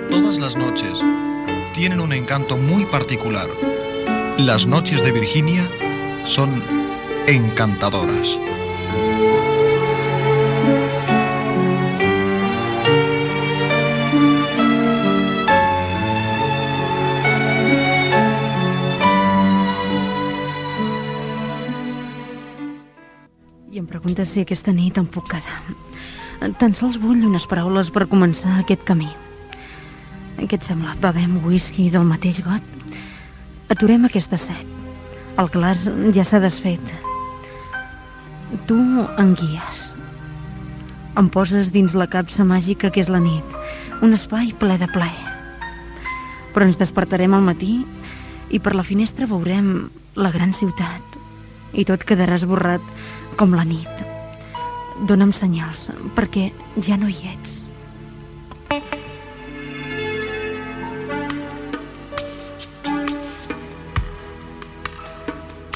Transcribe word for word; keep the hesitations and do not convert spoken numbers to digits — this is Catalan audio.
todas las noches tienen un encanto muy particular. Las noches de Virginia son encantadoras. I em preguntes si aquesta nit em puc quedar. Tan sols vull unes paraules per començar aquest camí. Què et sembla? Bevem whisky del mateix got? Aturem aquesta set. El glaç ja s'ha desfet. Tu em guies. Em poses dins la capsa màgica que és la nit, un espai ple de plaer. Però ens despertarem al matí i per la finestra veurem la gran ciutat i tot quedarà esborrat com la nit. Dóna'm senyals, perquè ja no hi ets.